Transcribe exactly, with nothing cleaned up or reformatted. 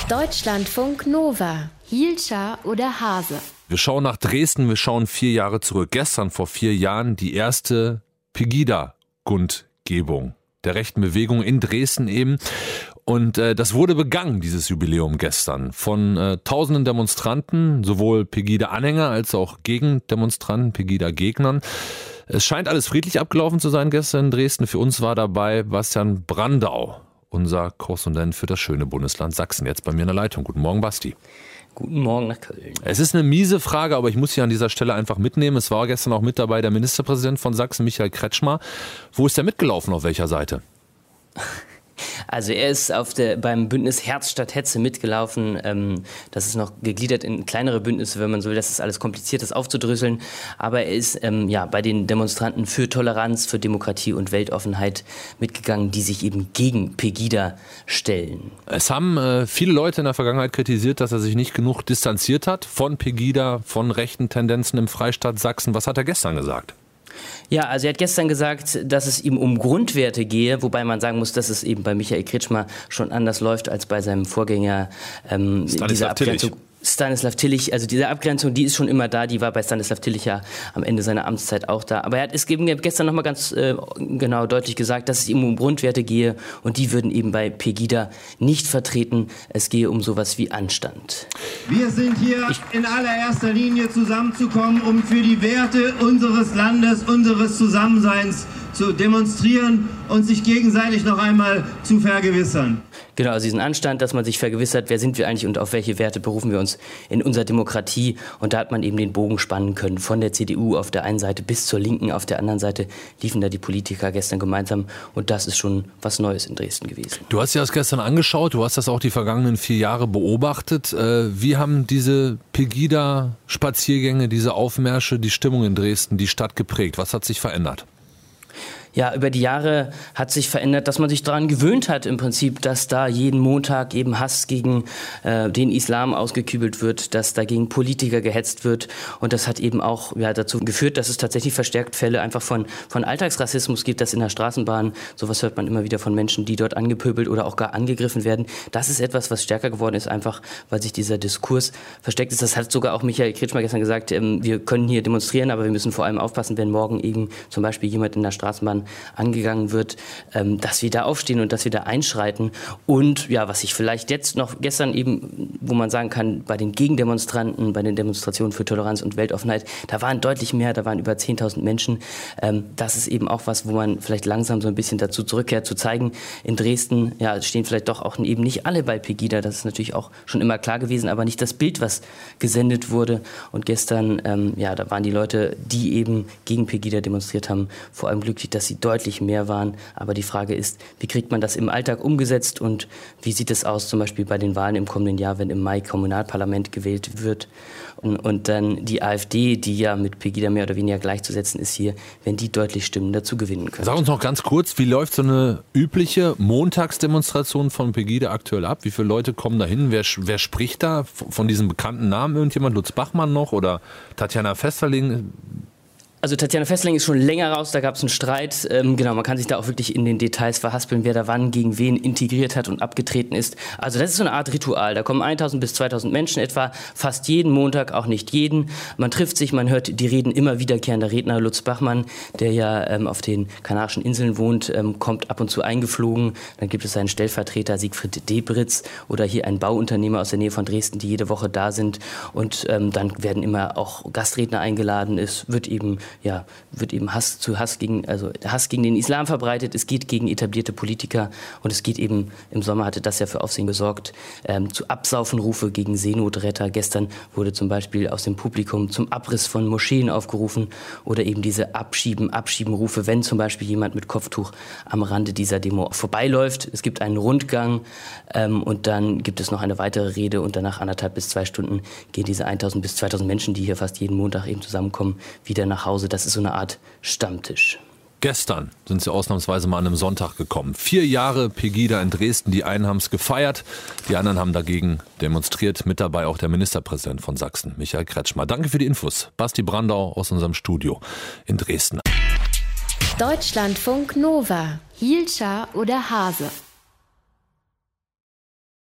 Deutschlandfunk Nova. Hielscher oder Hase? Wir schauen nach Dresden, wir schauen vier Jahre zurück. Gestern, vor vier Jahren, die erste Pegida-Kundgebung der rechten Bewegung in Dresden eben. Und äh, das wurde begangen, dieses Jubiläum gestern, von äh, tausenden Demonstranten, sowohl Pegida-Anhänger als auch Gegendemonstranten, Pegida-Gegnern. Es scheint alles friedlich abgelaufen zu sein gestern in Dresden. Für uns war dabei Bastian Brandau, unser Korrespondent für das schöne Bundesland Sachsen, jetzt bei mir in der Leitung. Guten Morgen, Basti. Guten Morgen nach Köln. Es ist eine miese Frage, aber ich muss sie an dieser Stelle einfach mitnehmen. Es war gestern auch mit dabei der Ministerpräsident von Sachsen, Michael Kretschmer. Wo ist der mitgelaufen, auf welcher Seite? Also er ist auf der, beim Bündnis Herz statt Hetze mitgelaufen. Ähm, das ist noch gegliedert in kleinere Bündnisse, wenn man so will. Das ist alles kompliziert, das aufzudröseln. Aber er ist ähm, ja, bei den Demonstranten für Toleranz, für Demokratie und Weltoffenheit mitgegangen, die sich eben gegen Pegida stellen. Es haben äh, viele Leute in der Vergangenheit kritisiert, dass er sich nicht genug distanziert hat von Pegida, von rechten Tendenzen im Freistaat Sachsen. Was hat er gestern gesagt? Ja, also er hat gestern gesagt, dass es ihm um Grundwerte gehe, wobei man sagen muss, dass es eben bei Michael Kretschmer schon anders läuft als bei seinem Vorgänger. Ähm, diese Abgrenzung. Stanislav Tillich, also diese Abgrenzung, die ist schon immer da, die war bei Stanislav Tillich ja am Ende seiner Amtszeit auch da. Aber er hat es eben gestern nochmal ganz äh, genau deutlich gesagt, dass es ihm um Grundwerte gehe und die würden eben bei Pegida nicht vertreten. Es gehe um sowas wie Anstand. Wir sind hier ich in allererster Linie zusammenzukommen, um für die Werte unseres Landes, unseres Zusammenseins zu demonstrieren und sich gegenseitig noch einmal zu vergewissern. Genau, also diesen Anstand, dass man sich vergewissert, wer sind wir eigentlich und auf welche Werte berufen wir uns in unserer Demokratie. Und da hat man eben den Bogen spannen können. Von der C D U auf der einen Seite bis zur Linken auf der anderen Seite liefen da die Politiker gestern gemeinsam. Und das ist schon was Neues in Dresden gewesen. Du hast dir das gestern angeschaut, du hast das auch die vergangenen vier Jahre beobachtet. Wie haben diese Pegida-Spaziergänge, diese Aufmärsche, die Stimmung in Dresden, die Stadt geprägt? Was hat sich verändert? Ja, über die Jahre hat sich verändert, dass man sich daran gewöhnt hat im Prinzip, dass da jeden Montag eben Hass gegen äh, den Islam ausgekübelt wird, dass da gegen Politiker gehetzt wird. Und das hat eben auch ja, dazu geführt, dass es tatsächlich verstärkt Fälle einfach von, von Alltagsrassismus gibt, dass in der Straßenbahn, sowas hört man immer wieder von Menschen, die dort angepöbelt oder auch gar angegriffen werden. Das ist etwas, was stärker geworden ist, einfach weil sich dieser Diskurs versteckt ist. Das hat sogar auch Michael Kretschmer gestern gesagt, ähm, wir können hier demonstrieren, aber wir müssen vor allem aufpassen, wenn morgen eben zum Beispiel jemand in der Straßenbahn angegangen wird, ähm, dass wir da aufstehen und dass wir da einschreiten. Und ja, was ich vielleicht jetzt noch gestern eben, wo man sagen kann, bei den Gegendemonstranten, bei den Demonstrationen für Toleranz und Weltoffenheit, da waren deutlich mehr, da waren über zehntausend Menschen. Ähm, das ist eben auch was, wo man vielleicht langsam so ein bisschen dazu zurückkehrt, zu zeigen, in Dresden ja, stehen vielleicht doch auch eben nicht alle bei Pegida. Das ist natürlich auch schon immer klar gewesen, aber nicht das Bild, was gesendet wurde. Und gestern, ähm, ja, da waren die Leute, die eben gegen Pegida demonstriert haben, vor allem glücklich, dass sie deutlich mehr waren. Aber die Frage ist, wie kriegt man das im Alltag umgesetzt und wie sieht es aus zum Beispiel bei den Wahlen im kommenden Jahr, wenn im Mai Kommunalparlament gewählt wird und, und dann die AfD, die ja mit Pegida mehr oder weniger gleichzusetzen ist hier, wenn die deutlich Stimmen dazu gewinnen können. Sag uns noch ganz kurz, wie läuft so eine übliche Montagsdemonstration von Pegida aktuell ab? Wie viele Leute kommen da hin? Wer, wer spricht da von diesen bekannten Namen? Irgendjemand, Lutz Bachmann noch oder Tatjana Festerling? Also Tatjana Festerling ist schon länger raus, da gab es einen Streit. Ähm, genau, man kann sich da auch wirklich in den Details verhaspeln, wer da wann gegen wen integriert hat und abgetreten ist. Also das ist so eine Art Ritual. Da kommen eintausend bis zweitausend Menschen etwa, fast jeden Montag, auch nicht jeden. Man trifft sich, man hört die Reden immer wiederkehrender Redner. Lutz Bachmann, der ja ähm, auf den Kanarischen Inseln wohnt, ähm, kommt ab und zu eingeflogen. Dann gibt es seinen Stellvertreter Siegfried Debritz oder hier einen Bauunternehmer aus der Nähe von Dresden, die jede Woche da sind. Und ähm, dann werden immer auch Gastredner eingeladen. Es wird eben ja, wird eben Hass zu Hass gegen, also Hass gegen den Islam verbreitet. Es geht gegen etablierte Politiker und es geht eben, im Sommer hatte das ja für Aufsehen gesorgt, ähm, zu Absaufenrufe gegen Seenotretter. Gestern wurde zum Beispiel aus dem Publikum zum Abriss von Moscheen aufgerufen oder eben diese Abschieben, Abschiebenrufe, wenn zum Beispiel jemand mit Kopftuch am Rande dieser Demo vorbeiläuft. Es gibt einen Rundgang ähm, und dann gibt es noch eine weitere Rede und danach anderthalb bis zwei Stunden gehen diese eintausend bis zweitausend Menschen, die hier fast jeden Montag eben zusammenkommen, wieder nach Hause. Das ist so eine Art Stammtisch. Gestern sind sie ausnahmsweise mal an einem Sonntag gekommen. Vier Jahre Pegida in Dresden. Die einen haben es gefeiert, die anderen haben dagegen demonstriert. Mit dabei auch der Ministerpräsident von Sachsen, Michael Kretschmer. Danke für die Infos. Basti Brandau aus unserem Studio in Dresden. Deutschlandfunk Nova. Hielscher oder Hase?